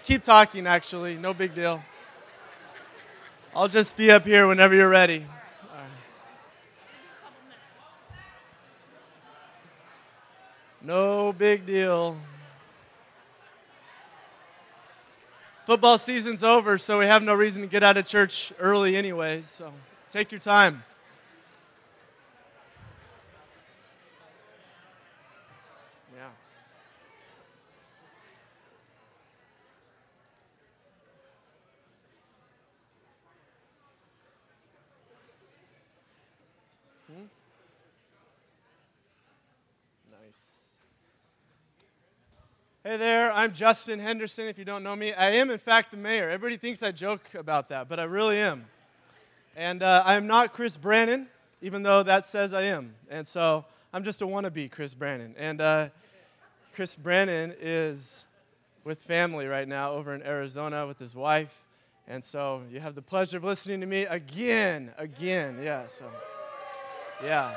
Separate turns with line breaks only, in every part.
keep talking, actually. No big deal. I'll just be up here whenever you're ready. All right. No big deal. Football season's over, so we have no reason to get out of church early anyway, so take your time. Yeah. Nice. Hey there, I'm Justin Henderson, if you don't know me. I am, in fact, the mayor. Everybody thinks I joke about that, but I really am. And I am not Chris Brannon, even though that says I am. And so I'm just a wannabe Chris Brannon. And Chris Brannon is with family right now over in Arizona with his wife. And so you have the pleasure of listening to me again. Yeah, so, yeah.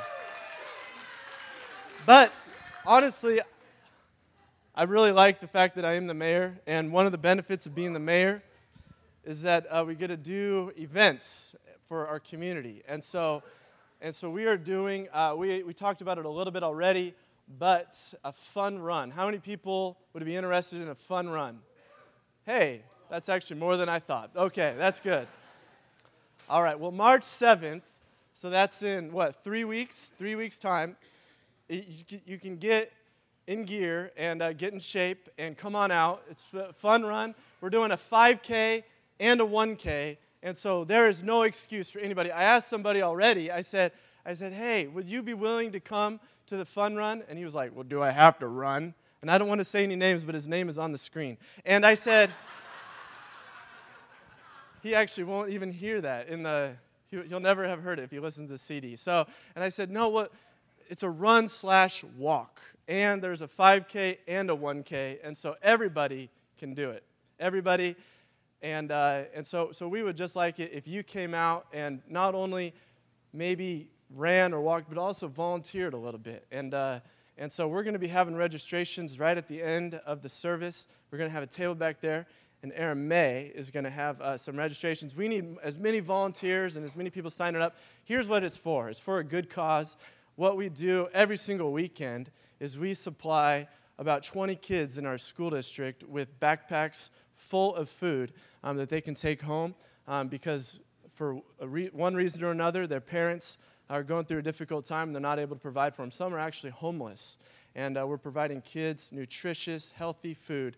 But honestly, I really like the fact that I am the mayor, and one of the benefits of being the mayor is that we get to do events for our community. And so we are doing, we talked about it a little bit already, but a fun run. How many people would be interested in a fun run? Hey, that's actually more than I thought. Okay, that's good. All right, well, March 7th, so that's in, 3 weeks? 3 weeks' time. You can get in gear and get in shape and come on out. It's a fun run. We're doing a 5K and a 1K, and so there is no excuse for anybody. I asked somebody already. I said, hey, would you be willing to come to the fun run? And he was like, well, do I have to run? And I don't want to say any names, but his name is on the screen. And I said, he actually won't even hear that. He'll never have heard it if he listens to the CD. So, and I said, no, it's a run/walk, and there's a 5K and a 1K, and so everybody can do it. Everybody, and so we would just like it if you came out and not only maybe ran or walked, but also volunteered a little bit. And so we're going to be having registrations right at the end of the service. We're going to have a table back there, and Aaron May is going to have some registrations. We need as many volunteers and as many people signing up. Here's what it's for. It's for a good cause. What we do every single weekend is we supply about 20 kids in our school district with backpacks full of food that they can take home because for one reason or another, their parents are going through a difficult time and they're not able to provide for them. Some are actually homeless, and we're providing kids nutritious, healthy food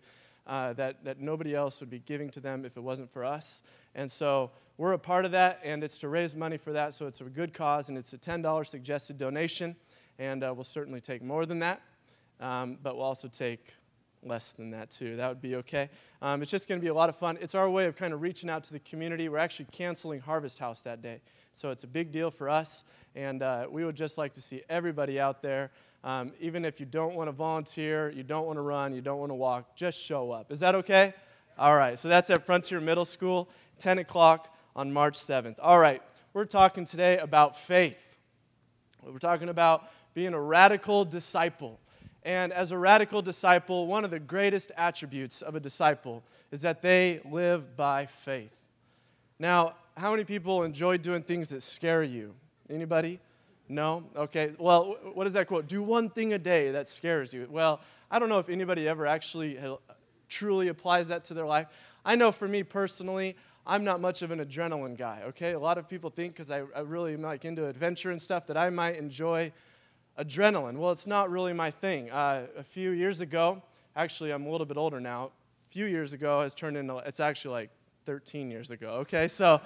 that nobody else would be giving to them if it wasn't for us. And so we're a part of that, and it's to raise money for that, so it's a good cause, and it's a $10 suggested donation, and we'll certainly take more than that, but we'll also take less than that too. That would be okay. It's just going to be a lot of fun. It's our way of kind of reaching out to the community. We're actually canceling Harvest House that day, so it's a big deal for us, and we would just like to see everybody out there. Even if you don't want to volunteer, you don't want to run, you don't want to walk, just show up. Is that okay? All right, so that's at Frontier Middle School, 10 o'clock on March 7th. All right, we're talking today about faith. We're talking about being a radical disciple. And as a radical disciple, one of the greatest attributes of a disciple is that they live by faith. Now, how many people enjoy doing things that scare you? Anybody? No? Okay. Well, what is that quote? Do one thing a day that scares you. Well, I don't know if anybody ever actually truly applies that to their life. I know for me personally, I'm not much of an adrenaline guy, okay? A lot of people think because I really am like into adventure and stuff that I might enjoy adrenaline. Well, it's not really my thing. A few years ago, actually I'm a little bit older now, a few years ago has turned into, it's actually like 13 years ago, okay? So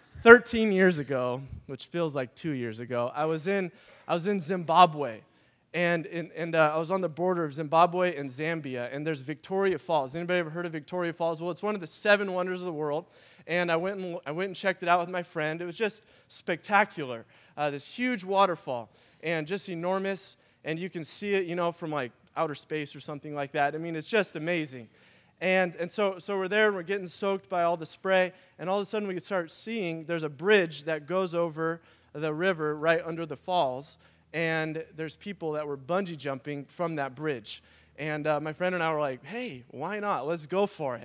13 years ago, which feels like 2 years ago, I was in Zimbabwe, and I was on the border of Zimbabwe and Zambia, and there's Victoria Falls. Anybody ever heard of Victoria Falls? Well, it's one of the 7 wonders of the world, and I went and checked it out with my friend. It was just spectacular, this huge waterfall, and just enormous, and you can see it, from like outer space or something like that. I mean, it's just amazing. And so we're there, and we're getting soaked by all the spray, and all of a sudden we can start seeing there's a bridge that goes over the river right under the falls, and there's people that were bungee jumping from that bridge. And my friend and I were like, hey, why not? Let's go for it.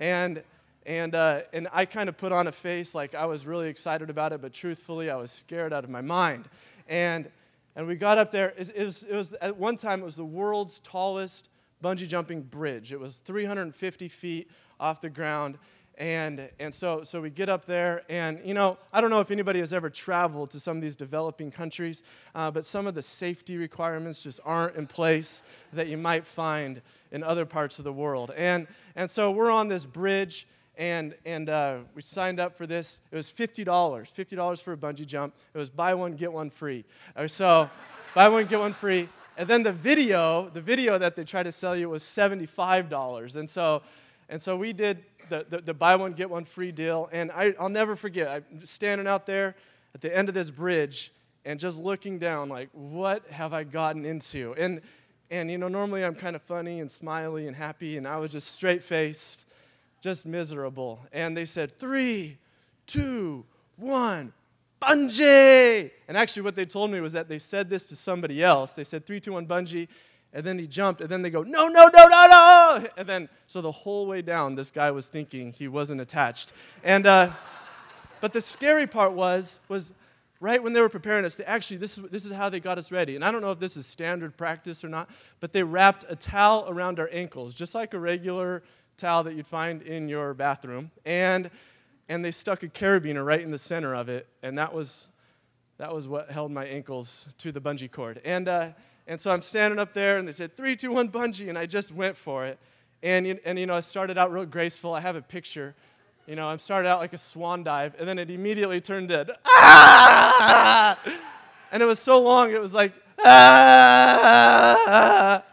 And I kind of put on a face like I was really excited about it, but truthfully, I was scared out of my mind. And we got up there. It was at one time, it was the world's tallest bungee jumping bridge. It was 350 feet off the ground. And so we get up there, and, I don't know if anybody has ever traveled to some of these developing countries, but some of the safety requirements just aren't in place that you might find in other parts of the world. And so we're on this bridge, and we signed up for this. It was $50 for a bungee jump. It was buy one, get one free. So buy one, get one free. And then the video that they tried to sell you was $75. And so we did the buy one, get one free deal. And I'll never forget, I'm standing out there at the end of this bridge and just looking down like, what have I gotten into? And normally I'm kind of funny and smiley and happy, and I was just straight-faced, just miserable. And they said, 3, 2, 1, bungee! And actually what they told me was that they said this to somebody else. They said 3, 2, 1, bungee. And then he jumped, and then they go, no, no, no, no, no! And then, so the whole way down, this guy was thinking he wasn't attached. And, but the scary part was right when they were preparing us, this is how they got us ready. And I don't know if this is standard practice or not, but they wrapped a towel around our ankles, just like a regular towel that you'd find in your bathroom. And they stuck a carabiner right in the center of it, and that was what held my ankles to the bungee cord. And so I'm standing up there, and they said, 3, 2, 1, bungee, and I just went for it. And I started out real graceful. I have a picture. I started out like a swan dive, and then it immediately turned dead. Ah! And it was so long, it was like, ah!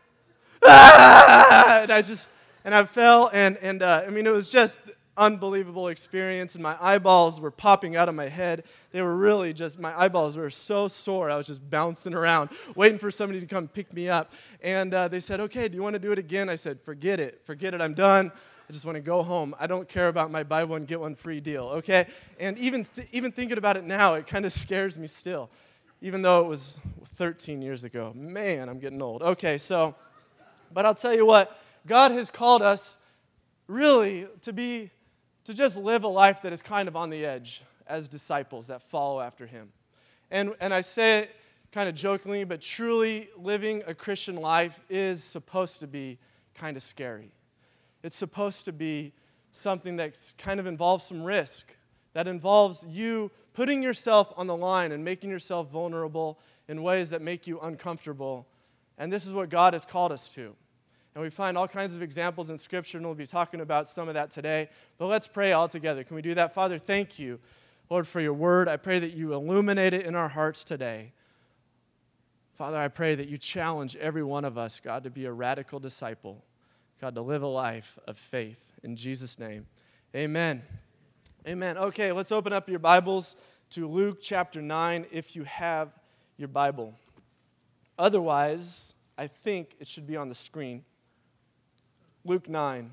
Ah! And I fell, and it was just unbelievable experience, and my eyeballs were popping out of my head. They were really my eyeballs were so sore. I was just bouncing around, waiting for somebody to come pick me up. And they said, okay, do you want to do it again? I said, forget it, I'm done. I just want to go home. I don't care about my buy one, get one free deal, okay? And even thinking about it now, it kind of scares me still, even though it was 13 years ago. Man, I'm getting old. Okay, but I'll tell you what, God has called us really to just live a life that is kind of on the edge as disciples that follow after him. And I say it kind of jokingly, but truly living a Christian life is supposed to be kind of scary. It's supposed to be something that kind of involves some risk, that involves you putting yourself on the line and making yourself vulnerable in ways that make you uncomfortable. And this is what God has called us to. And we find all kinds of examples in Scripture, and we'll be talking about some of that today. But let's pray all together. Can we do that? Father, thank you, Lord, for your word. I pray that you illuminate it in our hearts today. Father, I pray that you challenge every one of us, God, to be a radical disciple. God, to live a life of faith. In Jesus' name, amen. Amen. Okay, let's open up your Bibles to Luke chapter 9 if you have your Bible. Otherwise, I think it should be on the screen. Luke 9.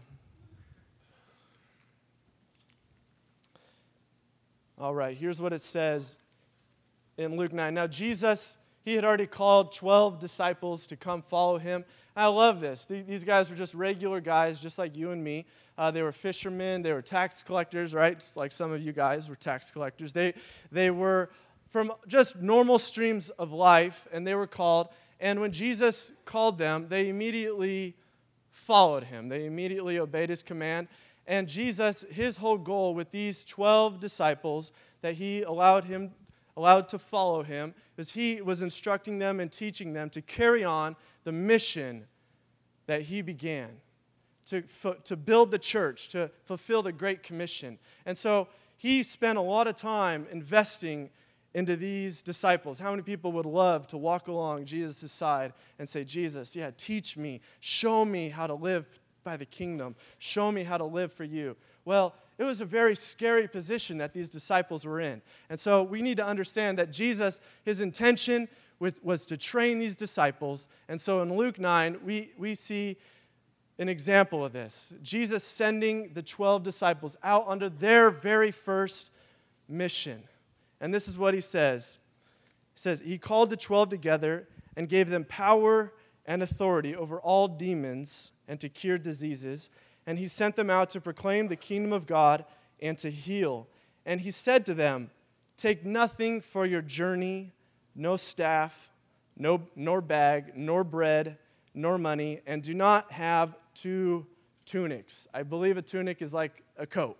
All right, here's what it says in Luke 9. Now, Jesus, he had already called 12 disciples to come follow him. I love this. These guys were just regular guys, just like you and me. They were fishermen. They were tax collectors, right? Just like some of you guys were tax collectors. They were from just normal streams of life, and they were called. And when Jesus called them, they immediately followed him. They immediately obeyed his command. And Jesus, his whole goal with these 12 disciples that he allowed to follow him, is he was instructing them and teaching them to carry on the mission that he began, to build the church, to fulfill the Great Commission. And so he spent a lot of time investing into these disciples. How many people would love to walk along Jesus' side and say, Jesus, teach me, show me how to live by the kingdom, show me how to live for you. Well, it was a very scary position that these disciples were in. And so we need to understand that Jesus, his intention was to train these disciples. And so in Luke 9, we see an example of this. Jesus sending the 12 disciples out under their very first mission. And this is what he says. He says, he called the 12 together and gave them power and authority over all demons and to cure diseases. And he sent them out to proclaim the kingdom of God and to heal. And he said to them, take nothing for your journey, no staff, nor bag, nor bread, nor money, and do not have 2 tunics. I believe a tunic is like a coat.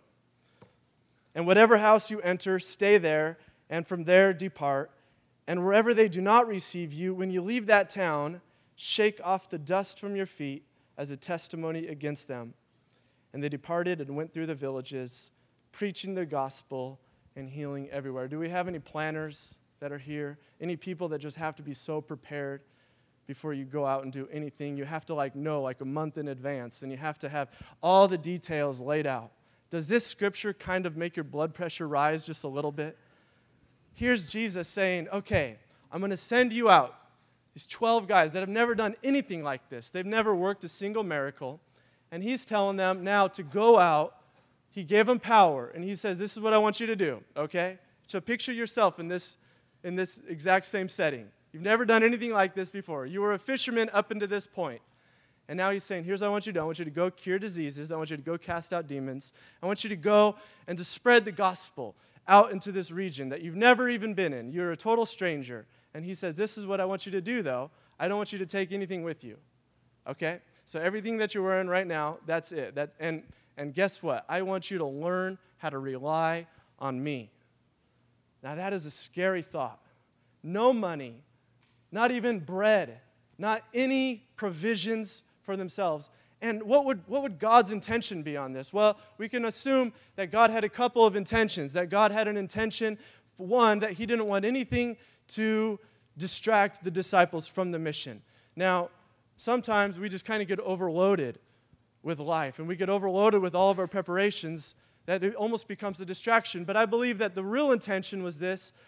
And whatever house you enter, stay there, and from there depart. And wherever they do not receive you, when you leave that town, shake off the dust from your feet as a testimony against them. And they departed and went through the villages, preaching the gospel and healing everywhere. Do we have any planners that are here? Any people that just have to be so prepared before you go out and do anything? You have to know a month in advance, and you have to have all the details laid out. Does this scripture kind of make your blood pressure rise just a little bit? Here's Jesus saying, okay, I'm going to send you out. These 12 guys that have never done anything like this. They've never worked a single miracle. And he's telling them now to go out. He gave them power. And he says, this is what I want you to do, okay? So picture yourself in this exact same setting. You've never done anything like this before. You were a fisherman up until this point. And now he's saying, here's what I want you to do. I want you to go cure diseases. I want you to go cast out demons. I want you to go and to spread the gospel out into this region that you've never even been in. You're a total stranger. And he says, this is what I want you to do, though. I don't want you to take anything with you. Okay? So everything that you're wearing right now, that's it. And guess what? I want you to learn how to rely on me. Now that is a scary thought. No money, not even bread, not any provisions for themselves. And what would God's intention be on this? Well, we can assume that God had a couple of intentions. That God had an intention, one, that he didn't want anything to distract the disciples from the mission. Now, sometimes we just kind of get overloaded with life, and we get overloaded with all of our preparations that it almost becomes a distraction. But I believe that the real intention was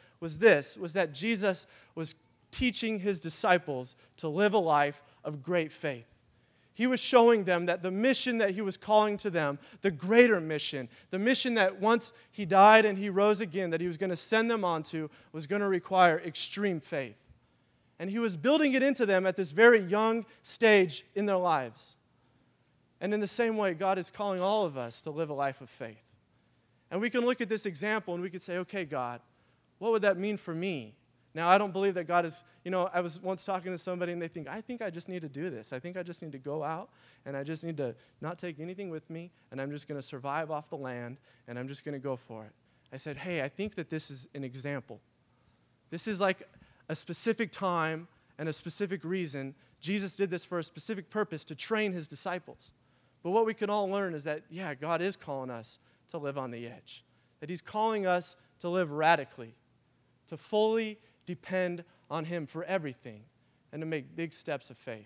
that Jesus was teaching his disciples to live a life of great faith. He was showing them that the mission that he was calling to them, the greater mission, the mission that once he died and he rose again, that he was going to send them onto, was going to require extreme faith. And he was building it into them at this very young stage in their lives. And in the same way, God is calling all of us to live a life of faith. And we can look at this example and we could say, okay, God, what would that mean for me? Now, I don't believe that God is, I was once talking to somebody and they think, I think I just need to do this. I think I just need to go out and I just need to not take anything with me and I'm just going to survive off the land and I'm just going to go for it. I said, hey, I think that this is an example. This is like a specific time and a specific reason. Jesus did this for a specific purpose, to train his disciples. But what we can all learn is that, yeah, God is calling us to live on the edge. That he's calling us to live radically, to fully depend on him for everything, and to make big steps of faith.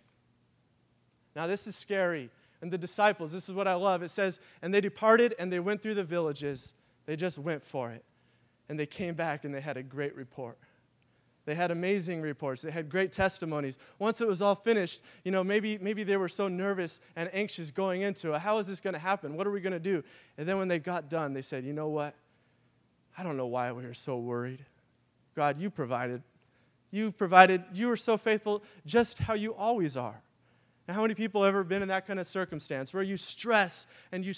Now, this is scary. And the disciples, this is what I love. It says, and they departed and they went through the villages. They just went for it. And they came back and they had a great report. They had amazing reports. They had great testimonies. Once it was all finished, maybe they were so nervous and anxious going into it. How is this going to happen? What are we going to do? And then when they got done, they said, you know what? I don't know why we were so worried. God, you provided. You were so faithful, just how you always are. Now, how many people have ever been in that kind of circumstance where you stress,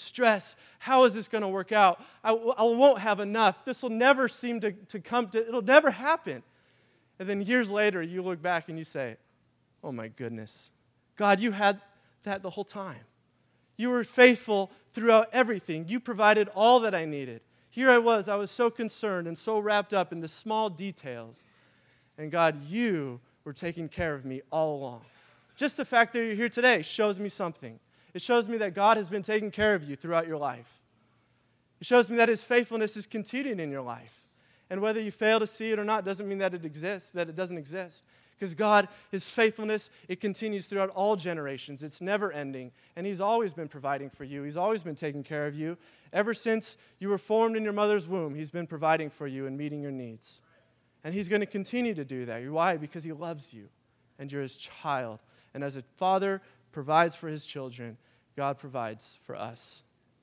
how is this going to work out? I won't have enough. This will never seem to come to, it'll never happen. And then years later, you look back and you say, oh my goodness, God, you had that the whole time. You were faithful throughout everything. You provided all that I needed. Here I was so concerned and so wrapped up in the small details. And God, you were taking care of me all along. Just the fact that you're here today shows me something. It shows me that God has been taking care of you throughout your life. It shows me that his faithfulness is continuing in your life. And whether you fail to see it or not doesn't mean that it exists, that it doesn't exist. Because God, his faithfulness, it continues throughout all generations. It's never ending. And he's always been providing for you. He's always been taking care of you. Ever since you were formed in your mother's womb, he's been providing for you and meeting your needs. And he's going to continue to do that. Why? Because he loves you and you're his child. And as a father provides for his children, God provides for us.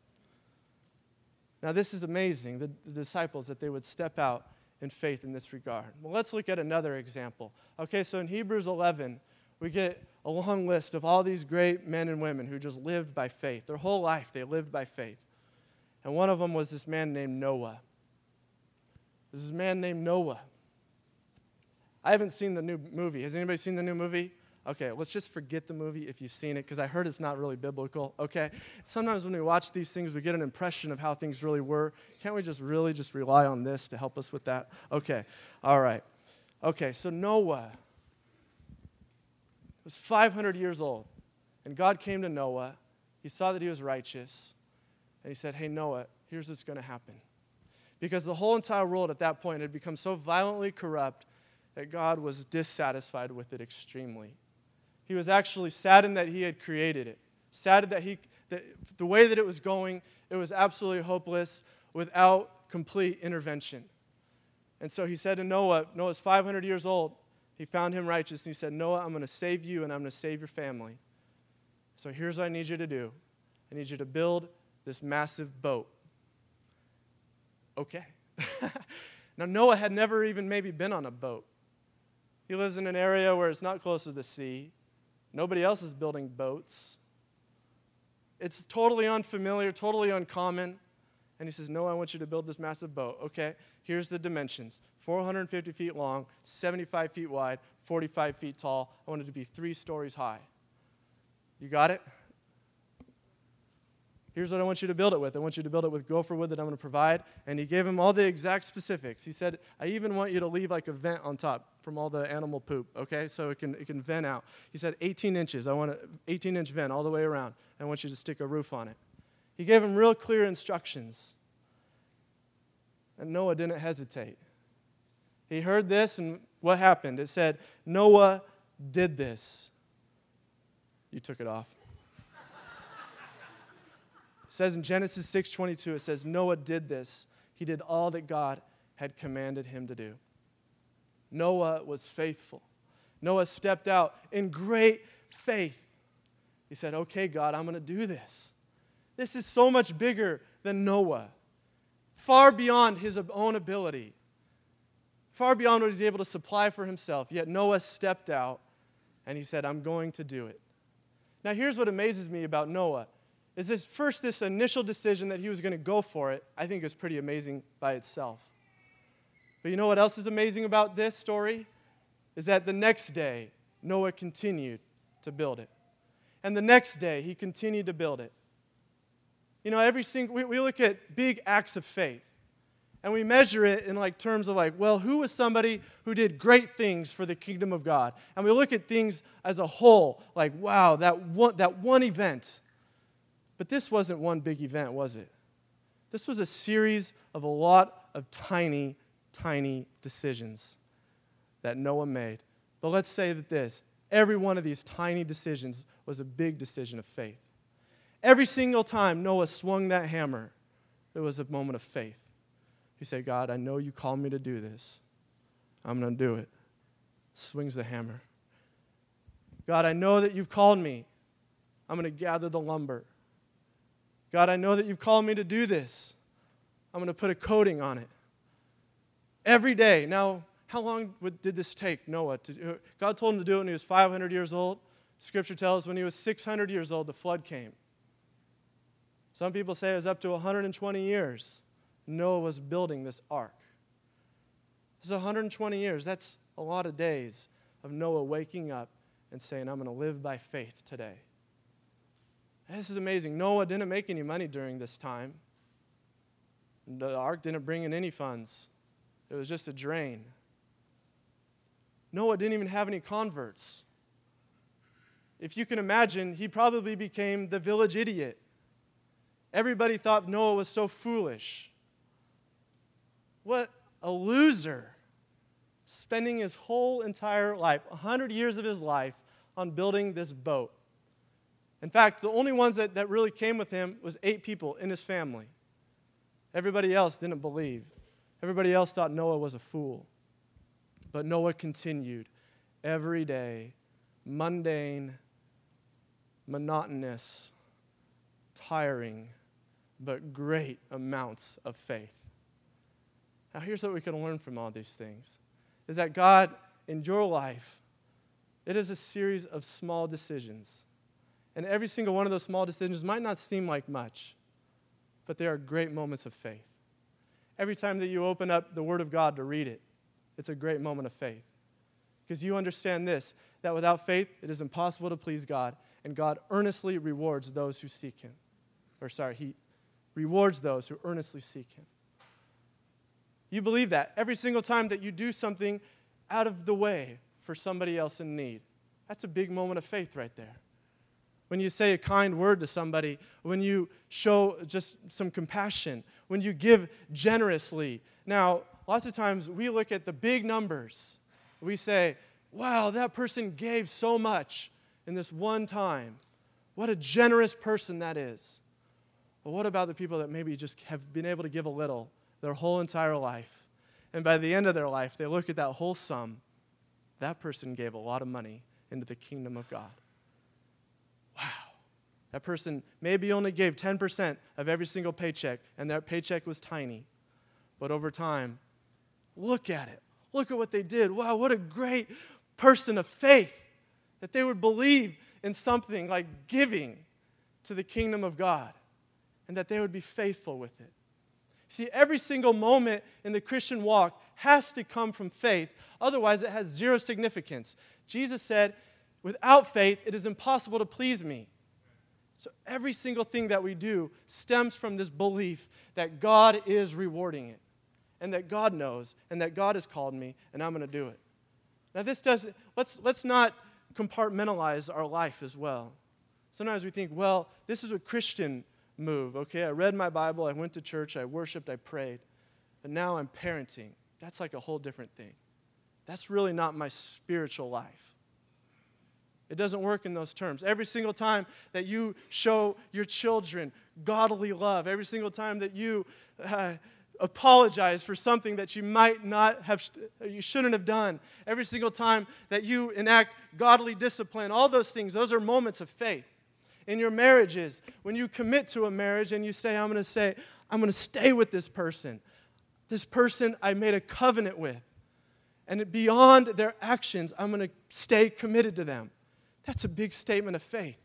Now, this is amazing, the disciples, that they would step out in faith in this regard. Well, let's look at another example. Okay, so in Hebrews 11, we get a long list of all these great men and women who just lived by faith. Their whole life, they lived by faith. And one of them was this man named Noah. This man named Noah. I haven't seen the new movie. Has anybody seen the new movie? Okay, let's just forget the movie if you've seen it, because I heard it's not really biblical, okay? Sometimes when we watch these things, we get an impression of how things really were. Can't we just really just rely on this to help us with that? Okay, all right. Okay, so Noah was 500 years old, and God came to Noah. He saw that he was righteous, and he said, hey, Noah, here's what's going to happen. Because the whole entire world at that point had become so violently corrupt that God was dissatisfied with it extremely. He was actually saddened that he had created it, saddened that the way that it was going, it was absolutely hopeless without complete intervention. And so he said to Noah, Noah's 500 years old, he found him righteous, and he said, Noah, I'm going to save you, and I'm going to save your family. So here's what I need you to do. I need you to build this massive boat. Okay. Now, Noah had never even maybe been on a boat. He lives in an area where it's not close to the sea. Nobody else is building boats. It's totally unfamiliar, totally uncommon. And he says, no, I want you to build this massive boat. Okay, here's the dimensions. 450 feet long, 75 feet wide, 45 feet tall. I want it to be 3 stories high. You got it? Here's what I want you to build it with. I want you to build it with gopher wood that I'm going to provide. And he gave him all the exact specifics. He said, I even want you to leave like a vent on top from all the animal poop, okay? So it can vent out. He said 18 inches. I want an 18-inch vent all the way around. I want you to stick a roof on it. He gave him real clear instructions. And Noah didn't hesitate. He heard this, and what happened? It said, Noah did this. You took it off. It says in Genesis 6:22, it says, Noah did this. He did all that God had commanded him to do. Noah was faithful. Noah stepped out in great faith. He said, okay, God, I'm going to do this. This is so much bigger than Noah, far beyond his own ability, far beyond what he's able to supply for himself. Yet Noah stepped out, and he said, I'm going to do it. Now, here's what amazes me about Noah. Is this initial decision that he was going to go for it, I think is pretty amazing by itself. But you know what else is amazing about this story? Is that the next day, Noah continued to build it. And the next day, he continued to build it. You know, we look at big acts of faith, and we measure it in terms of well, who was somebody who did great things for the kingdom of God? And we look at things as a whole, wow, that one event. But this wasn't one big event, was it? This was a series of a lot of tiny, tiny decisions that Noah made. But let's say that every one of these tiny decisions was a big decision of faith. Every single time Noah swung that hammer, it was a moment of faith. He said, God, I know you called me to do this. I'm going to do it. Swings the hammer. God, I know that you've called me. I'm going to gather the lumber. God, I know that you've called me to do this. I'm going to put a coating on it. Every day. Now, how long did this take Noah to do? God told him to do it when he was 500 years old. Scripture tells us when he was 600 years old, the flood came. Some people say it was up to 120 years. Noah was building this ark. This is 120 years. That's a lot of days of Noah waking up and saying, I'm going to live by faith today. This is amazing. Noah didn't make any money during this time. The ark didn't bring in any funds. It was just a drain. Noah didn't even have any converts. If you can imagine, he probably became the village idiot. Everybody thought Noah was so foolish. What a loser. Spending his whole entire life, 100 years of his life, on building this boat. In fact, the only ones that really came with him was 8 people in his family. Everybody else didn't believe. Everybody else thought Noah was a fool. But Noah continued every day, mundane, monotonous, tiring, but great amounts of faith. Now here's what we can learn from all these things, is that God, in your life, It is a series of small decisions. And every single one of those small decisions might not seem like much, but they are great moments of faith. Every time that you open up the Word of God to read it, it's a great moment of faith. Because you understand this, that without faith, it is impossible to please God, and God earnestly rewards those who seek Him. He rewards those who earnestly seek Him. You believe that every single time that you do something out of the way for somebody else in need. That's a big moment of faith right there. When you say a kind word to somebody, when you show just some compassion, when you give generously. Now, lots of times we look at the big numbers. We say, wow, that person gave so much in this one time. What a generous person that is. But what about the people that maybe just have been able to give a little their whole entire life? And by the end of their life, they look at that whole sum. That person gave a lot of money into the kingdom of God. Wow. That person maybe only gave 10% of every single paycheck, and that paycheck was tiny. But over time, look at it. Look at what they did. Wow, what a great person of faith that they would believe in something like giving to the kingdom of God and that they would be faithful with it. See, every single moment in the Christian walk has to come from faith. Otherwise, it has zero significance. Jesus said, without faith, it is impossible to please me. So every single thing that we do stems from this belief that God is rewarding it and that God knows and that God has called me and I'm going to do it. Now, let's not compartmentalize our life as well. Sometimes we think, well, this is a Christian move. Okay, I read my Bible, I went to church, I worshiped, I prayed, but now I'm parenting. That's like a whole different thing. That's really not my spiritual life. It doesn't work in those terms. Every single time that you show your children godly love, every single time that you apologize for something that you might not have, you shouldn't have done, every single time that you enact godly discipline, all those things, those are moments of faith. In your marriages, when you commit to a marriage and you say, I'm going to stay with this person I made a covenant with, and beyond their actions, I'm going to stay committed to them. That's a big statement of faith.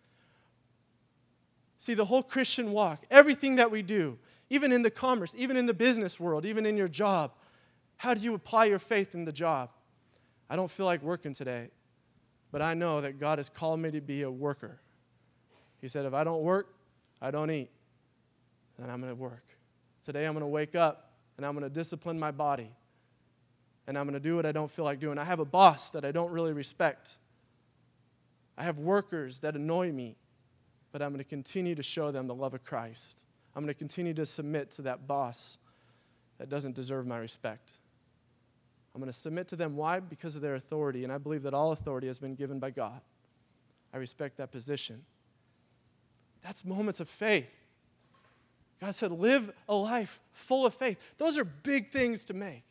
See, the whole Christian walk, everything that we do, even in the commerce, even in the business world, even in your job, how do you apply your faith in the job? I don't feel like working today, but I know that God has called me to be a worker. He said, if I don't work, I don't eat. And I'm going to work. Today I'm going to wake up and I'm going to discipline my body. And I'm going to do what I don't feel like doing. I have a boss that I don't really respect. I have workers that annoy me. But I'm going to continue to show them the love of Christ. I'm going to continue to submit to that boss that doesn't deserve my respect. I'm going to submit to them. Why? Because of their authority. And I believe that all authority has been given by God. I respect that position. That's moments of faith. God said, live a life full of faith. Those are big things to make.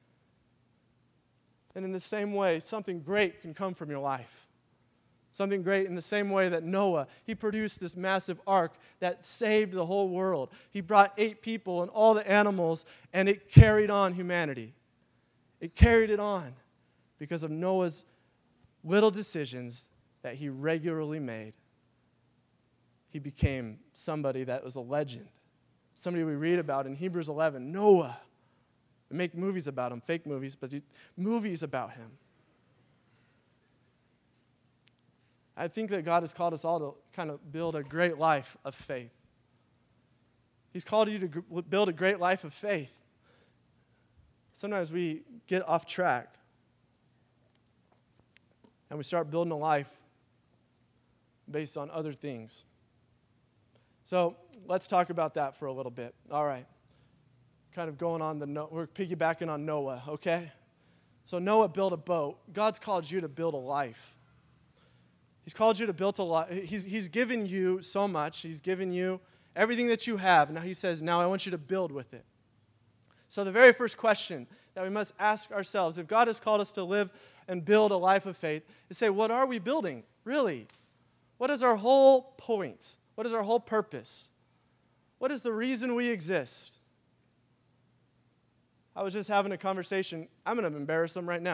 And in the same way, something great can come from your life. Something great in the same way that Noah, he produced this massive ark that saved the whole world. He brought 8 people and all the animals, and it carried on humanity. It carried it on because of Noah's little decisions that he regularly made. He became somebody that was a legend. Somebody we read about in Hebrews 11, Noah. They make movies about him, fake movies, but movies about him. I think that God has called us all to kind of build a great life of faith. He's called you to build a great life of faith. Sometimes we get off track and we start building a life based on other things. So let's talk about that for a little bit. All right. Kind of going on we're piggybacking on Noah, okay? So Noah built a boat. God's called you to build a life. He's called you to build a life. He's given you so much. He's given you everything that you have. Now he says, now I want you to build with it. So the very first question that we must ask ourselves, if God has called us to live and build a life of faith, is say, what are we building, really? What is our whole point? What is our whole purpose? What is the reason we exist? I was just having a conversation. I'm going to embarrass them right now.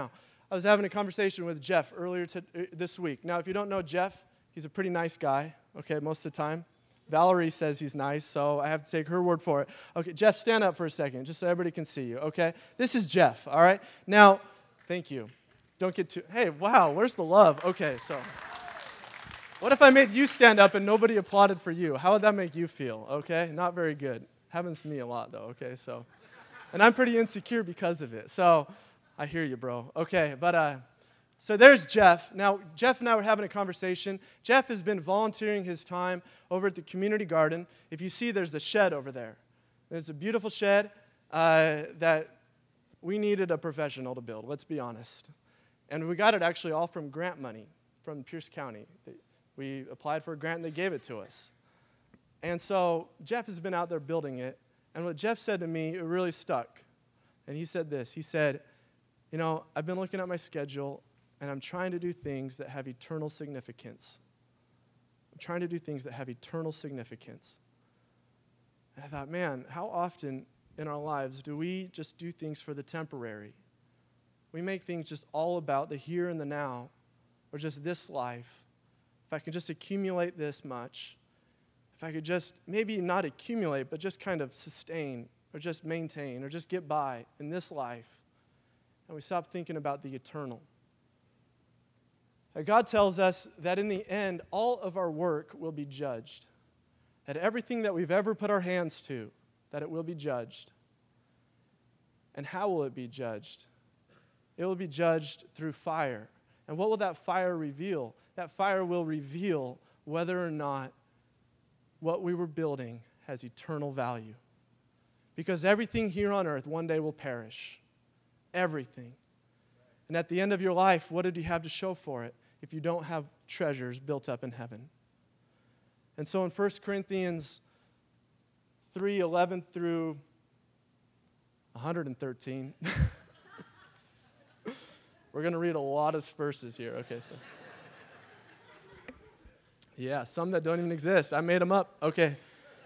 I was having a conversation with Jeff earlier this week. Now, if you don't know Jeff, he's a pretty nice guy, okay, most of the time. Valerie says he's nice, so I have to take her word for it. Okay, Jeff, stand up for a second, just so everybody can see you, okay? This is Jeff, all right? Now, thank you. Don't get too, hey, wow, where's the love? Okay, so, what if I made you stand up and nobody applauded for you? How would that make you feel, okay? Not very good. Happens to me a lot, though, okay, so. And I'm pretty insecure because of it, so I hear you, bro. Okay, but, so there's Jeff. Now, Jeff and I were having a conversation. Jeff has been volunteering his time over at the community garden. If you see, there's the shed over there. There's a beautiful shed that we needed a professional to build, let's be honest. And we got it actually all from grant money from Pierce County. We applied for a grant and they gave it to us. And so Jeff has been out there building it. And what Jeff said to me, it really stuck. And he said this. He said, you know, I've been looking at my schedule, and I'm trying to do things that have eternal significance. I'm trying to do things that have eternal significance. And I thought, man, how often in our lives do we just do things for the temporary? We make things just all about the here and the now, or just this life. If I could just accumulate this much, if I could just maybe not accumulate, but just kind of sustain, or just maintain, or just get by in this life, and we stop thinking about the eternal. God tells us that in the end, all of our work will be judged. That everything that we've ever put our hands to, that it will be judged. And how will it be judged? It will be judged through fire. And what will that fire reveal? That fire will reveal whether or not what we were building has eternal value. Because everything here on earth one day will perish. Everything. And at the end of your life, what did you have to show for it if you don't have treasures built up in heaven? And so in 1 Corinthians 3:11 through 113, we're going to read a lot of verses here. Okay, so. Yeah, some that don't even exist. I made them up. Okay.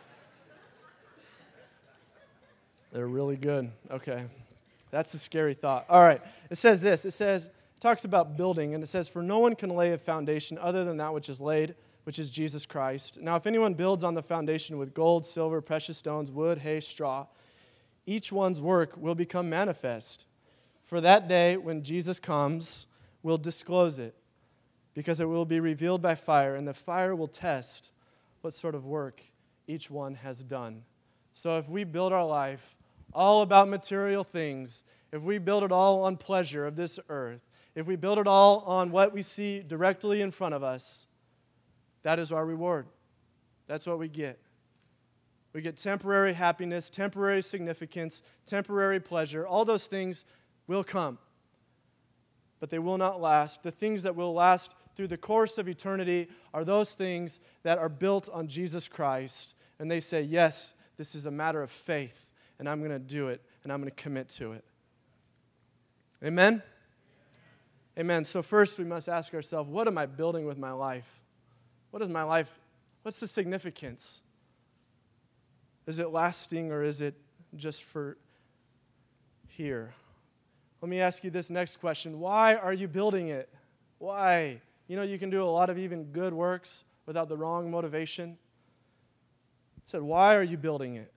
They're really good. Okay. That's a scary thought. All right. It says this. It talks about building, and it says, "For no one can lay a foundation other than that which is laid, which is Jesus Christ. Now, if anyone builds on the foundation with gold, silver, precious stones, wood, hay, straw, each one's work will become manifest. For that day, when Jesus comes, will disclose it, because it will be revealed by fire, and the fire will test what sort of work each one has done." So if we build our life all about material things, if we build it all on pleasure of this earth, if we build it all on what we see directly in front of us, that is our reward. That's what we get. We get temporary happiness, temporary significance, temporary pleasure. All those things will come, but they will not last. The things that will last through the course of eternity are those things that are built on Jesus Christ, and they say, yes, this is a matter of faith, and I'm going to do it, and I'm going to commit to it. Amen? Amen. So first we must ask ourselves, what am I building with my life? What is my life? What's the significance? Is it lasting, or is it just for here? Let me ask you this next question. Why are you building it? Why? You know, you can do a lot of even good works without the wrong motivation. I said, why are you building it?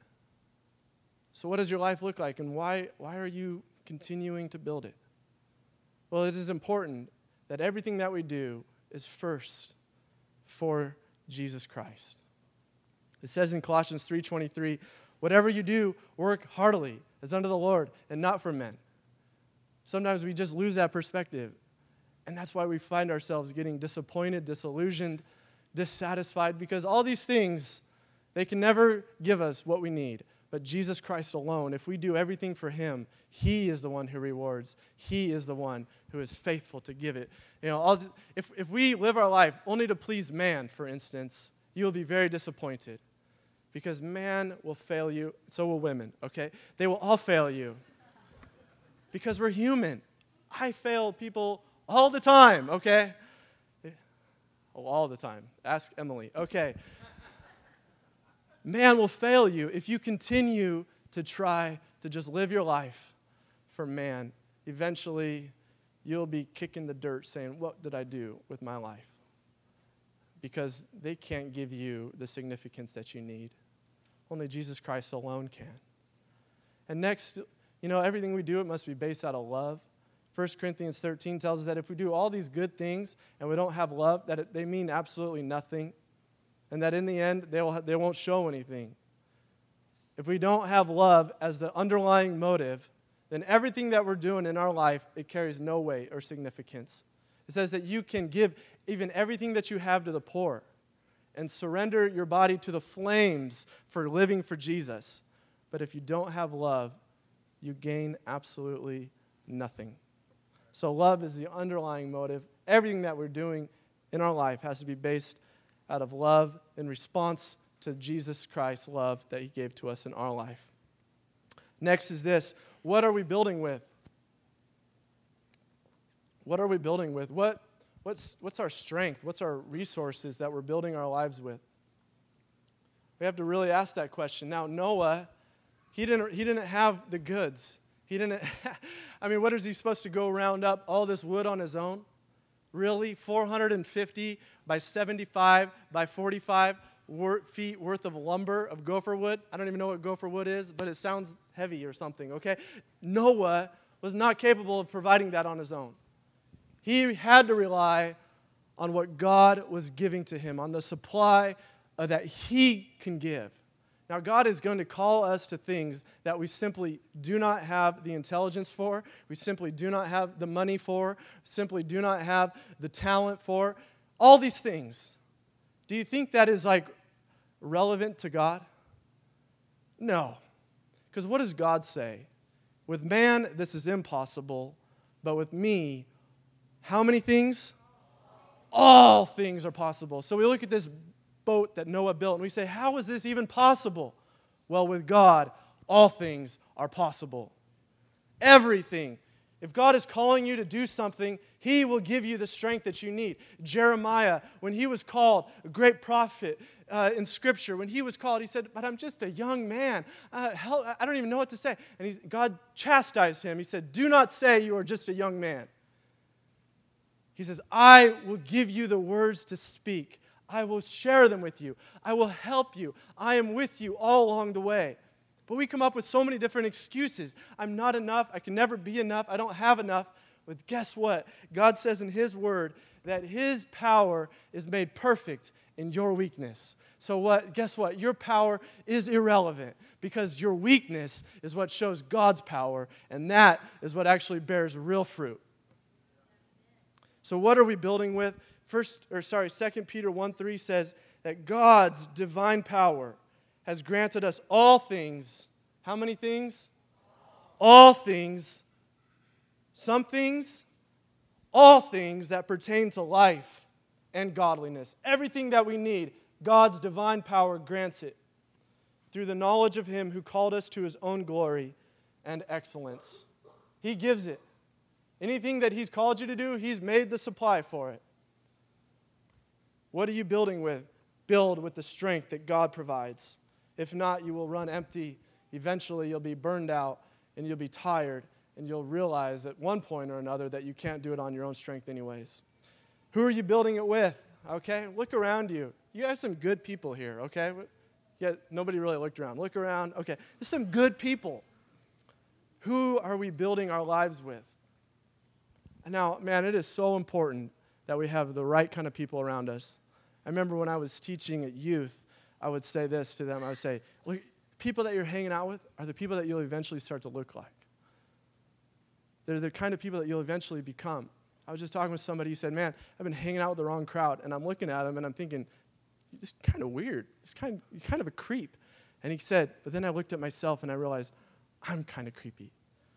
So what does your life look like, and why are you continuing to build it? Well, it is important that everything that we do is first for Jesus Christ. It says in Colossians 3:23, "Whatever you do, work heartily as unto the Lord and not for men." Sometimes we just lose that perspective, and that's why we find ourselves getting disappointed, disillusioned, dissatisfied, because all these things, they can never give us what we need. But Jesus Christ alone, if we do everything for Him, He is the one who rewards. He is the one who is faithful to give it. You know, if we live our life only to please man, for instance, you will be very disappointed, because man will fail you. So will women. Okay, they will all fail you, because we're human. I fail people all the time. Okay, all the time. Ask Emily. Okay. Man will fail you if you continue to try to just live your life for man. Eventually, you'll be kicking the dirt saying, what did I do with my life? Because they can't give you the significance that you need. Only Jesus Christ alone can. And next, everything we do, it must be based out of love. 1 Corinthians 13 tells us that if we do all these good things and we don't have love, that they mean absolutely nothing, and that in the end, they won't show anything. If we don't have love as the underlying motive, then everything that we're doing in our life, it carries no weight or significance. It says that you can give even everything that you have to the poor and surrender your body to the flames for living for Jesus. But if you don't have love, you gain absolutely nothing. So love is the underlying motive. Everything that we're doing in our life has to be based out of love in response to Jesus Christ's love that he gave to us in our life. Next is this. What are we building with? What are we building with? What's our strength? What's our resources that we're building our lives with? We have to really ask that question. Now, Noah, he didn't have the goods. What is he supposed to go round up all this wood on his own? Really? 450 by 75 by 45 feet worth of lumber of gopher wood? I don't even know what gopher wood is, but it sounds heavy or something, okay? Noah was not capable of providing that on his own. He had to rely on what God was giving to him, on the supply that he can give. Now, God is going to call us to things that we simply do not have the intelligence for, we simply do not have the money for, simply do not have the talent for. All these things. Do you think that is relevant to God? No. Because what does God say? With man, this is impossible, but with me, how many things? All things are possible. So we look at this boat that Noah built, and we say, how is this even possible? Well, with God, all things are possible. Everything. If God is calling you to do something, he will give you the strength that you need. Jeremiah, when he was called a great prophet in Scripture, when he was called, he said, but I'm just a young man. I don't even know what to say. And God chastised him. He said, do not say you are just a young man. He says, I will give you the words to speak. I will share them with you. I will help you. I am with you all along the way. But we come up with so many different excuses. I'm not enough. I can never be enough. I don't have enough. But guess what? God says in his word that his power is made perfect in your weakness. So guess what? Your power is irrelevant because your weakness is what shows God's power, and that is what actually bears real fruit. So what are we building with? 2 Peter 1:3 says that God's divine power has granted us all things. How many things? All things. Some things. All things that pertain to life and godliness. Everything that we need, God's divine power grants it through the knowledge of him who called us to his own glory and excellence. He gives it. Anything that he's called you to do, he's made the supply for it. What are you building with? Build with the strength that God provides. If not, you will run empty. Eventually, you'll be burned out, and you'll be tired, and you'll realize at one point or another that you can't do it on your own strength anyways. Who are you building it with? Okay? Look around you. You have some good people here, okay? Yeah, nobody really looked around. Look around. Okay, there's some good people. Who are we building our lives with? Now, man, it is so important that we have the right kind of people around us. I remember when I was teaching at youth, I would say this to them. I would say, look, people that you're hanging out with are the people that you'll eventually start to look like. They're the kind of people that you'll eventually become. I was just talking with somebody who said, man, I've been hanging out with the wrong crowd. And I'm looking at him and I'm thinking, you're just kind of weird. You're kind of a creep. And he said, but then I looked at myself and I realized, I'm kind of creepy.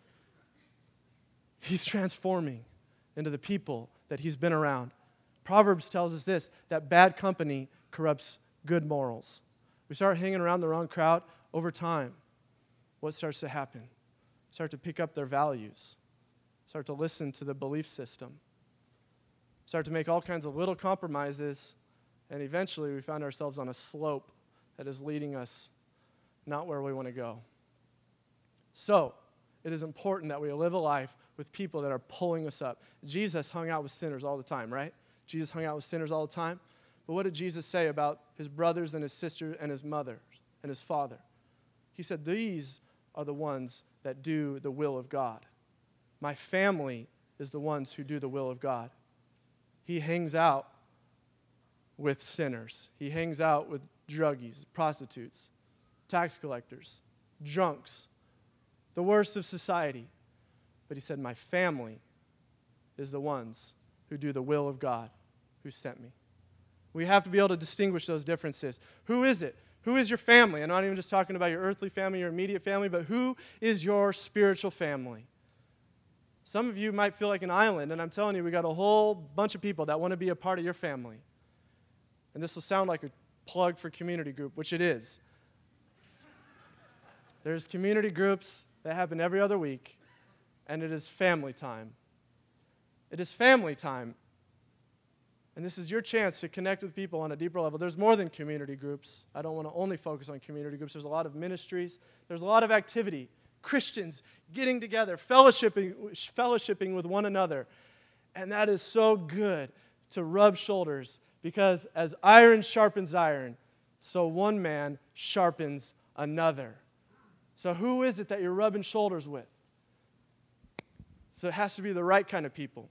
He's transforming into the people that he's been around. Proverbs tells us this, that bad company corrupts good morals. We start hanging around the wrong crowd, over time, what starts to happen? Start to pick up their values. Start to listen to the belief system. Start to make all kinds of little compromises, and eventually we find ourselves on a slope that is leading us not where we want to go. So, it is important that we live a life with people that are pulling us up. Jesus hung out with sinners all the time, right? Jesus hung out with sinners all the time. But what did Jesus say about his brothers and his sisters and his mother and his father? He said, these are the ones that do the will of God. My family is the ones who do the will of God. He hangs out with sinners. He hangs out with druggies, prostitutes, tax collectors, drunks, the worst of society. But he said, my family is the ones who do the will of God who sent me. We have to be able to distinguish those differences. Who is it? Who is your family? I'm not even just talking about your earthly family, your immediate family, but who is your spiritual family? Some of you might feel like an island, and I'm telling you, we got a whole bunch of people that want to be a part of your family. And this will sound like a plug for community group, which it is. There's community groups that happen every other week, and it is family time. It is family time. And this is your chance to connect with people on a deeper level. There's more than community groups. I don't want to only focus on community groups. There's a lot of ministries. There's a lot of activity. Christians getting together, fellowshipping with one another. And that is so good to rub shoulders, because as iron sharpens iron, so one man sharpens another. So who is it that you're rubbing shoulders with? So it has to be the right kind of people.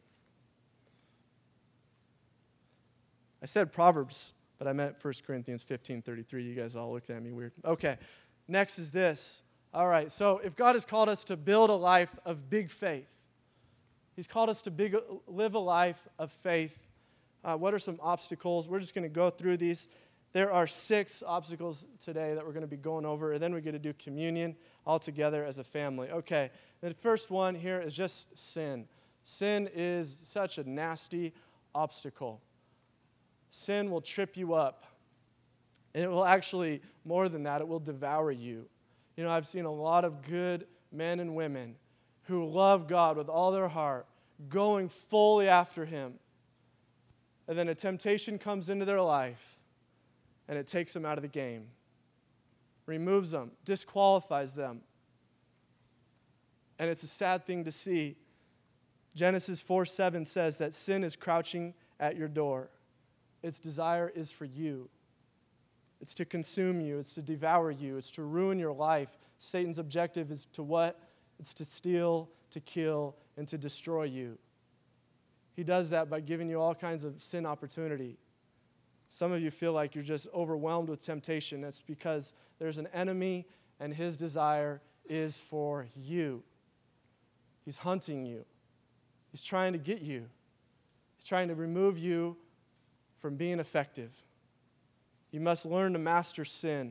I said Proverbs, but I meant 1 Corinthians 15:33. You guys all looked at me weird. Okay, next is this. All right, so if God has called us to build a life of big faith, He's called us to live a life of faith. What are some obstacles? We're just going to go through these. There are 6 obstacles today that we're going to be going over, and then we get to do communion all together as a family. Okay, the first one here is just sin. Sin is such a nasty obstacle. Sin will trip you up. And it will actually, more than that, it will devour you. You know, I've seen a lot of good men and women who love God with all their heart, going fully after Him. And then a temptation comes into their life, and it takes them out of the game, removes them, disqualifies them. And it's a sad thing to see. Genesis 4:7 says that sin is crouching at your door. Its desire is for you. It's to consume you. It's to devour you. It's to ruin your life. Satan's objective is to what? It's to steal, to kill, and to destroy you. He does that by giving you all kinds of sin opportunity. Some of you feel like you're just overwhelmed with temptation. That's because there's an enemy, and his desire is for you. He's hunting you. He's trying to get you. He's trying to remove you from being effective. You must learn to master sin.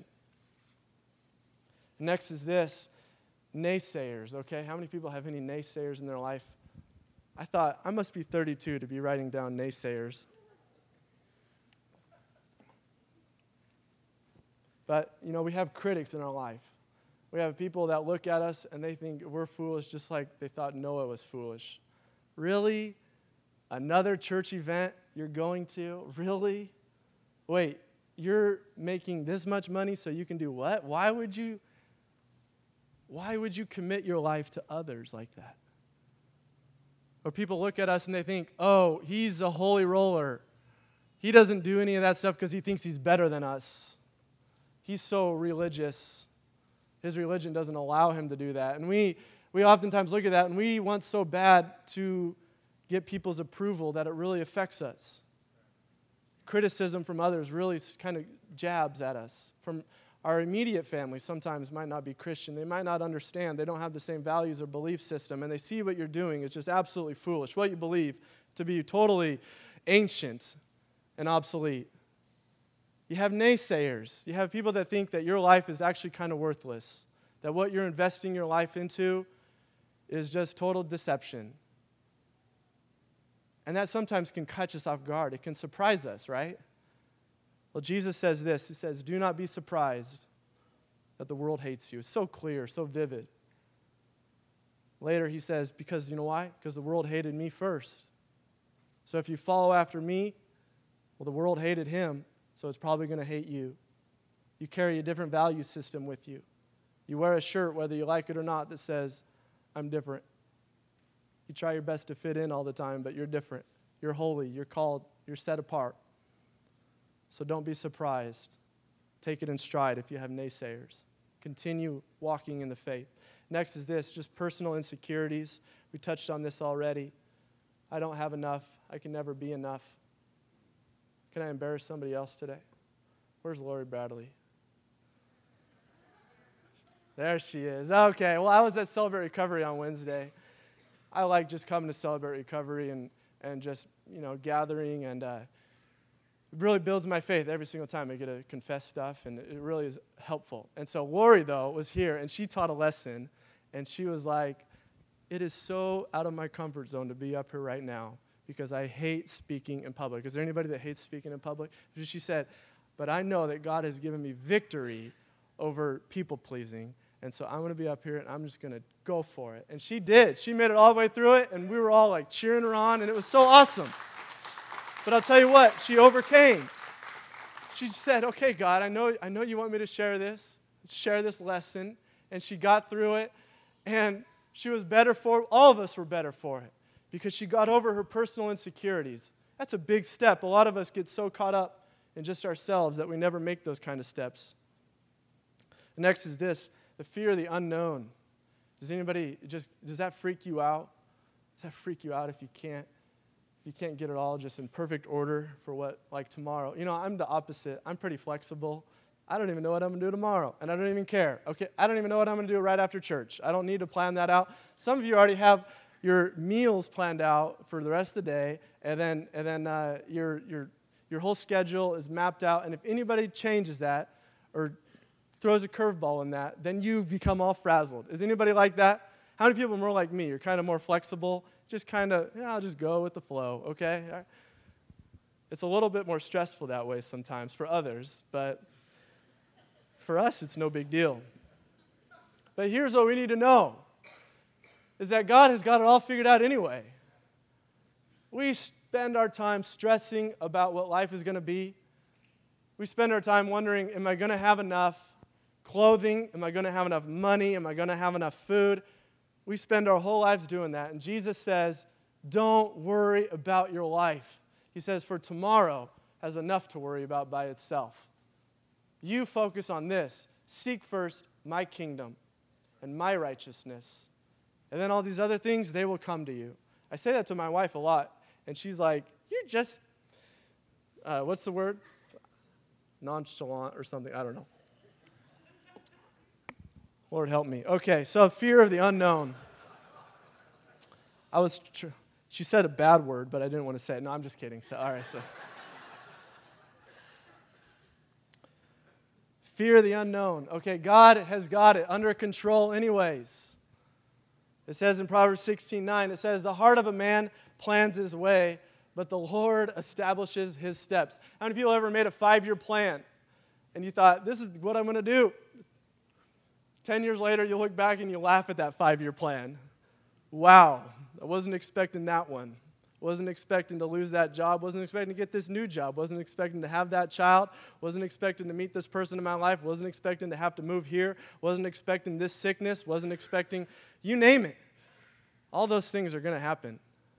Next is this, naysayers, okay? How many people have any naysayers in their life? I thought, I must be 32 to be writing down naysayers. But, you know, we have critics in our life. We have people that look at us and they think we're foolish just like they thought Noah was foolish. Really? Another church event you're going to? Really? Wait, you're making this much money so you can do what? Why would you commit your life to others like that? Or people look at us and they think, oh, he's a holy roller. He doesn't do any of that stuff because he thinks he's better than us. He's so religious. His religion doesn't allow him to do that. And we oftentimes look at that and we want so bad to get people's approval that it really affects us. Criticism from others really kind of jabs at us. From our immediate family sometimes might not be Christian. They might not understand. They don't have the same values or belief system. And they see what you're doing is just absolutely foolish. What you believe to be totally ancient and obsolete. You have naysayers. You have people that think that your life is actually kind of worthless. That what you're investing your life into is just total deception. And that sometimes can catch us off guard. It can surprise us, right? Well, Jesus says this. He says, do not be surprised that the world hates you. It's so clear, so vivid. Later he says, because you know why? Because the world hated me first. So if you follow after me, well, the world hated him, so it's probably going to hate you. You carry a different value system with you. You wear a shirt, whether you like it or not, that says, I'm different. You try your best to fit in all the time, but you're different. You're holy. You're called. You're set apart. So don't be surprised. Take it in stride if you have naysayers. Continue walking in the faith. Next is this, just personal insecurities. We touched on this already. I don't have enough. I can never be enough. Can I embarrass somebody else today? Where's Lori Bradley? There she is. Okay, well, I was at Celebrate Recovery on Wednesday. I like just coming to Celebrate Recovery and just, gathering, and it really builds my faith every single time I get to confess stuff, and it really is helpful. And so Lori, though, was here, and she taught a lesson, and she was like, it is so out of my comfort zone to be up here right now because I hate speaking in public. Is there anybody that hates speaking in public? She said, but I know that God has given me victory over people-pleasing, and so I'm going to be up here, and I'm just going to go for it. And she did. She made it all the way through it, and we were all like cheering her on, and it was so awesome. But I'll tell you what, she overcame. She said, okay, God, I know you want me to share this lesson. And she got through it, and she was better for it. All of us were better for it because she got over her personal insecurities. That's a big step. A lot of us get so caught up in just ourselves that we never make those kind of steps. The next is this, the fear of the unknown. Does that freak you out? Does that freak you out if you can't get it all just in perfect order for what, like tomorrow? I'm the opposite. I'm pretty flexible. I don't even know what I'm going to do tomorrow, and I don't even care. Okay, I don't even know what I'm going to do right after church. I don't need to plan that out. Some of you already have your meals planned out for the rest of the day, and then your whole schedule is mapped out. And if anybody changes that or throws a curveball in that, then you become all frazzled. Is anybody like that? How many people are more like me? You're kind of more flexible. Just kind of, I'll just go with the flow, okay? It's a little bit more stressful that way sometimes for others, but for us, it's no big deal. But here's what we need to know, is that God has got it all figured out anyway. We spend our time stressing about what life is going to be. We spend our time wondering, am I going to have enough clothing? Am I going to have enough money? Am I going to have enough food? We spend our whole lives doing that. And Jesus says, don't worry about your life. He says, for tomorrow has enough to worry about by itself. You focus on this. Seek first my kingdom and my righteousness. And then all these other things, they will come to you. I say that to my wife a lot. And she's like, you're just, what's the word? Nonchalant or something. I don't know. Lord help me. Okay, so fear of the unknown. She said a bad word, but I didn't want to say it. No, I'm just kidding. So, all right, so. Fear of the unknown. Okay, God has got it under control anyways. It says in Proverbs 16:9, it says, the heart of a man plans his way, but the Lord establishes his steps. How many people ever made a 5-year plan? And you thought, this is what I'm going to do. 10 years later, you look back and you laugh at that 5-year plan. Wow, I wasn't expecting that one. Wasn't expecting to lose that job. Wasn't expecting to get this new job. Wasn't expecting to have that child. Wasn't expecting to meet this person in my life. Wasn't expecting to have to move here. Wasn't expecting this sickness. Wasn't expecting, you name it. All those things are going to happen.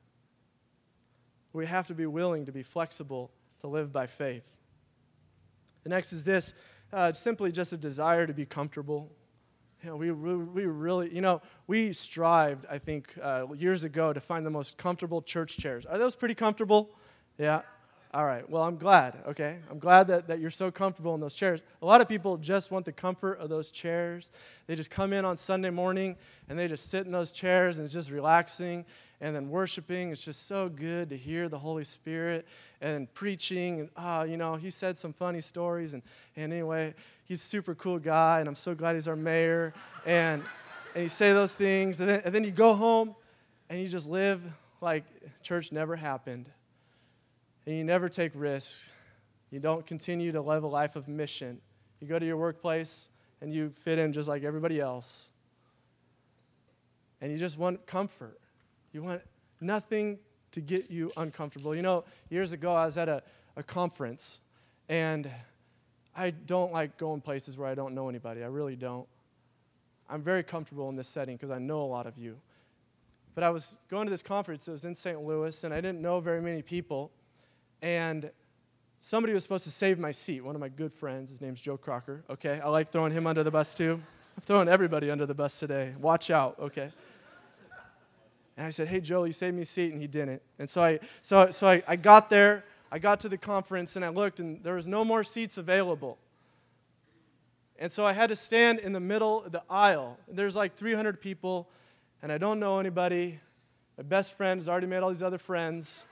We have to be willing to be flexible to live by faith. The next is this, simply just a desire to be comfortable. We really, we strived, I think, years ago to find the most comfortable church chairs. Are those pretty comfortable? Yeah? All right. Well, I'm glad, okay? I'm glad that you're so comfortable in those chairs. A lot of people just want the comfort of those chairs. They just come in on Sunday morning, and they just sit in those chairs, and it's just relaxing, and then worshiping. It's just so good to hear the Holy Spirit, and preaching, and, he said some funny stories, and anyway, he's a super cool guy, and I'm so glad he's our mayor, and you say those things, and then you go home, and you just live like church never happened. And you never take risks. You don't continue to live a life of mission. You go to your workplace, and you fit in just like everybody else. And you just want comfort. You want nothing to get you uncomfortable. Years ago, I was at a conference, and I don't like going places where I don't know anybody. I really don't. I'm very comfortable in this setting because I know a lot of you. But I was going to this conference. It was in St. Louis, and I didn't know very many people. And somebody was supposed to save my seat, one of my good friends. His name's Joe Crocker. Okay, I like throwing him under the bus too. I'm throwing everybody under the bus today. Watch out, okay? And I said, hey, Joe, you saved me a seat, and he didn't. And so I got there. I got to the conference, and I looked, and there was no more seats available. And so I had to stand in the middle of the aisle. There's like 300 people, and I don't know anybody. My best friend has already made all these other friends.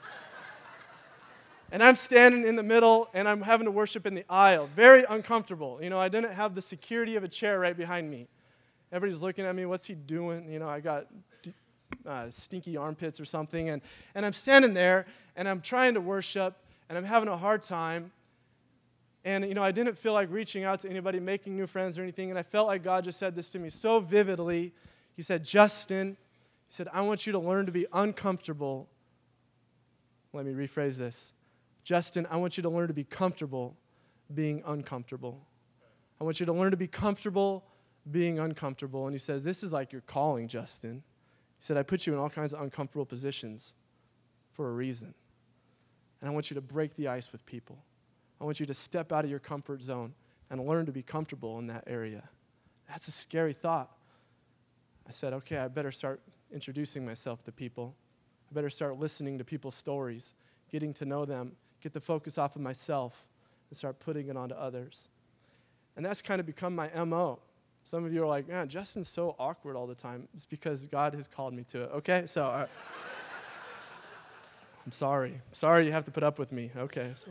And I'm standing in the middle, and I'm having to worship in the aisle. Very uncomfortable. I didn't have the security of a chair right behind me. Everybody's looking at me. What's he doing? I got stinky armpits or something. And I'm standing there, and I'm trying to worship, and I'm having a hard time. And, I didn't feel like reaching out to anybody, making new friends or anything. And I felt like God just said this to me so vividly. He said, Justin, he said, I want you to learn to be uncomfortable. Let me rephrase this. Justin, I want you to learn to be comfortable being uncomfortable. I want you to learn to be comfortable being uncomfortable. And he says, this is like your calling, Justin. He said, I put you in all kinds of uncomfortable positions for a reason. And I want you to break the ice with people. I want you to step out of your comfort zone and learn to be comfortable in that area. That's a scary thought. I said, okay, I better start introducing myself to people. I better start listening to people's stories, getting to know them, get the focus off of myself, and start putting it onto others. And that's kind of become my MO. Some of you are like, man, Justin's so awkward all the time. It's because God has called me to it. Okay, so I'm sorry. Sorry you have to put up with me. Okay, so.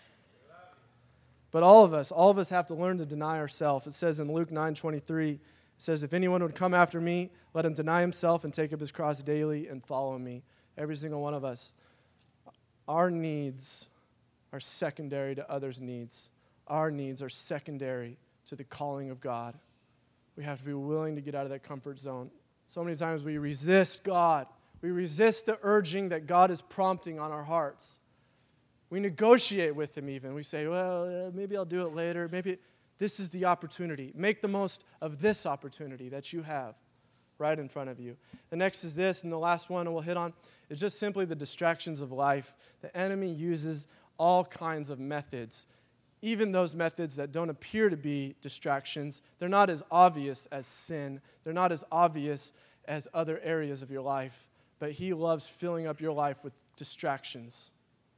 But all of us have to learn to deny ourselves. It says in Luke 9:23, it says, if anyone would come after me, let him deny himself and take up his cross daily and follow me. Every single one of us. Our needs are secondary to others' needs. Our needs are secondary to the calling of God. We have to be willing to get out of that comfort zone. So many times we resist God. We resist the urging that God is prompting on our hearts. We negotiate with him even. We say, well, maybe I'll do it later. Maybe this is the opportunity. Make the most of this opportunity that you have right in front of you. The next is this, and the last one we'll hit on is just simply the distractions of life. The enemy uses all kinds of methods, even those methods that don't appear to be distractions. They're not as obvious as sin. They're not as obvious as other areas of your life, but he loves filling up your life with distractions.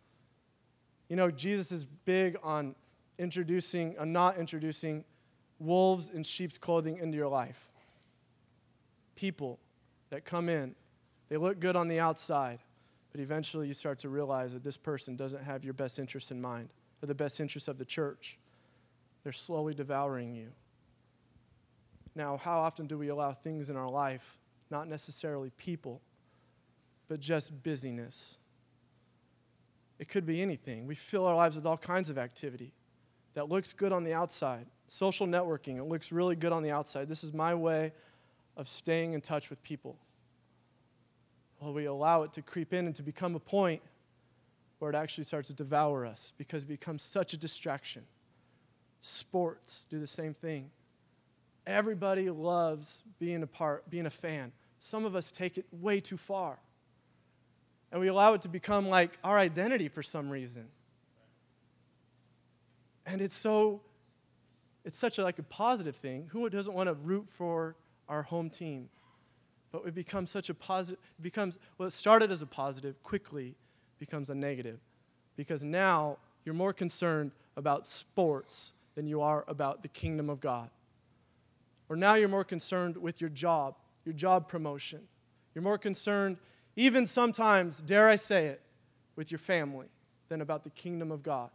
Jesus is big on not introducing wolves in sheep's clothing into your life. People that come in, they look good on the outside, but eventually you start to realize that this person doesn't have your best interests in mind or the best interests of the church. They're slowly devouring you. Now, how often do we allow things in our life, not necessarily people, but just busyness? It could be anything. We fill our lives with all kinds of activity that looks good on the outside. Social networking, it looks really good on the outside. This is my way of staying in touch with people. Well, we allow it to creep in and to become a point where it actually starts to devour us because it becomes such a distraction. Sports do the same thing. Everybody loves being a fan. Some of us take it way too far. And we allow it to become like our identity for some reason. And it's such a positive thing. Who doesn't want to root for our home team? But it becomes such a positive, it started as a positive, quickly becomes a negative. Because now you're more concerned about sports than you are about the kingdom of God. Or now you're more concerned with your job promotion. You're more concerned, even sometimes, dare I say it, with your family than about the kingdom of God.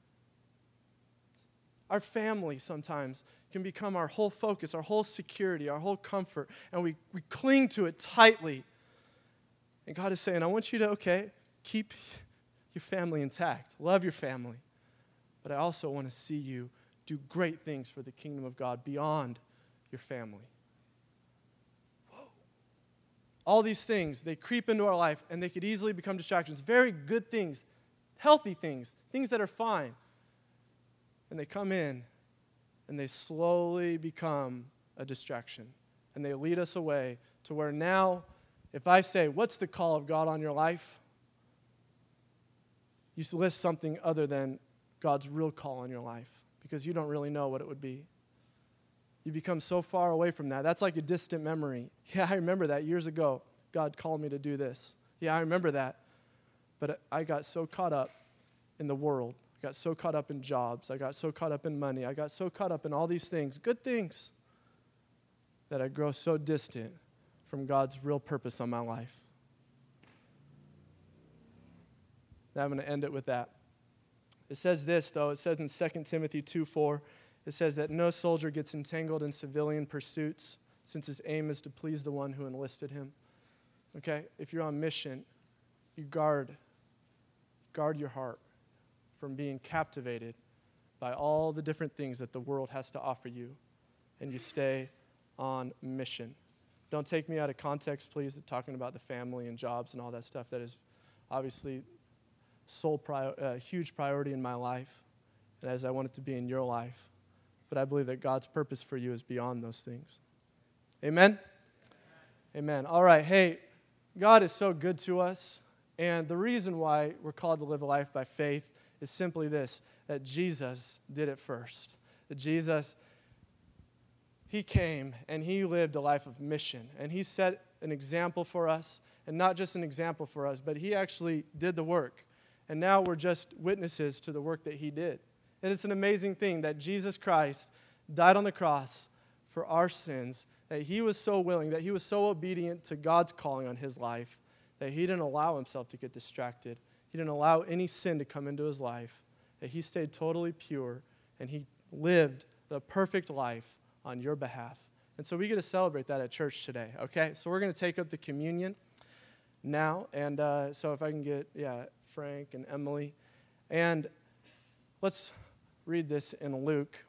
Our family sometimes can become our whole focus, our whole security, our whole comfort, and we cling to it tightly. And God is saying, I want you to, keep your family intact, love your family, but I also want to see you do great things for the kingdom of God beyond your family. Whoa. All these things, they creep into our life, and they could easily become distractions. Very good things, healthy things, things that are fine. And they come in, and they slowly become a distraction. And they lead us away to where now, if I say, what's the call of God on your life? You list something other than God's real call on your life because you don't really know what it would be. You become so far away from that. That's like a distant memory. Yeah, I remember that years ago. God called me to do this. Yeah, I remember that. But I got so caught up in the world. I got so caught up in jobs. I got so caught up in money. I got so caught up in all these things, good things, that I grow so distant from God's real purpose on my life. Now I'm going to end it with that. It says this, though. It says in 2 Timothy 2:4, it says that no soldier gets entangled in civilian pursuits since his aim is to please the one who enlisted him. Okay? If you're on mission, you guard your heart from being captivated by all the different things that the world has to offer you, and you stay on mission. Don't take me out of context, please, talking about the family and jobs and all that stuff. That is obviously huge priority in my life, and as I want it to be in your life. But I believe that God's purpose for you is beyond those things. Amen? Amen. All right, hey, God is so good to us, and the reason why we're called to live a life by faith is simply this, that Jesus did it first. That Jesus, he came and he lived a life of mission, and he set an example for us, and not just an example for us, but he actually did the work, and now we're just witnesses to the work that he did. And it's an amazing thing that Jesus Christ died on the cross for our sins, that he was so willing, that he was so obedient to God's calling on his life, that he didn't allow himself to get distracted. He didn't allow any sin to come into his life, that he stayed totally pure, and he lived the perfect life on your behalf. And so we get to celebrate that at church today, okay? So we're going to take up the communion now, and so if I can get, Frank and Emily. And let's read this in Luke.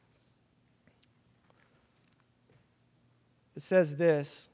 It says this,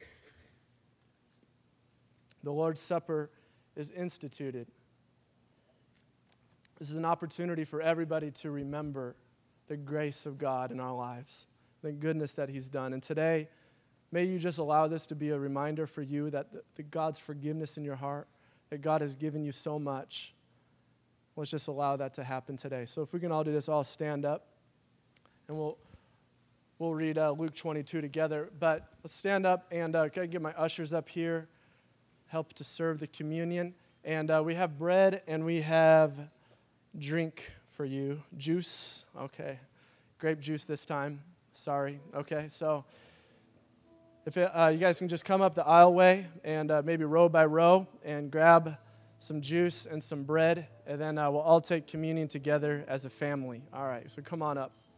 the Lord's Supper is instituted. This is an opportunity for everybody to remember the grace of God in our lives, the goodness that he's done. And today, may you just allow this to be a reminder for you that God's forgiveness in your heart, that God has given you so much. Let's just allow that to happen today. So if we can all do this, all stand up, and we'll read Luke 22 together. But let's stand up, and can I get my ushers up here, help to serve the communion. And we have bread, and we have drink for you. Juice, okay. Grape juice this time. Sorry, okay. So if you guys can just come up the aisleway and maybe row by row and grab some juice and some bread, and then we'll all take communion together as a family. All right, so come on up.